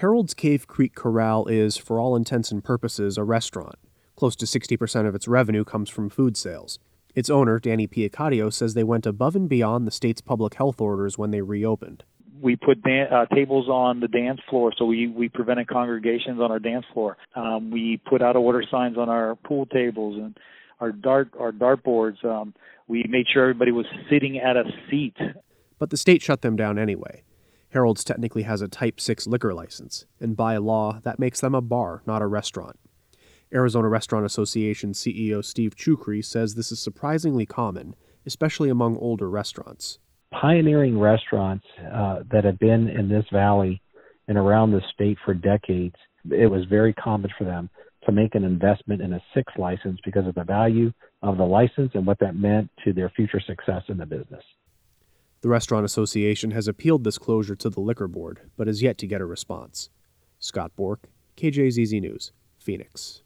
Harold's Cave Creek Corral is, for all intents and purposes, a restaurant. Close to 60% of its revenue comes from food sales. Its owner, Danny Piacadio, says they went above and beyond the state's public health orders when they reopened. We put tables on the dance floor, so we prevented congregations on our dance floor. We put out-of-order signs on our pool tables and our dartboards. We made sure everybody was sitting at a seat. But the state shut them down anyway. Harold's technically has a Type 6 liquor license, and by law, that makes them a bar, not a restaurant. Arizona Restaurant Association CEO Steve Chukri says this is surprisingly common, especially among older restaurants. Pioneering restaurants that have been in this valley and around the state for decades, it was very common for them to make an investment in a 6 license because of the value of the license and what that meant to their future success in the business. The Restaurant Association has appealed this closure to the Liquor Board, but has yet to get a response. Scott Bork, KJZZ News, Phoenix.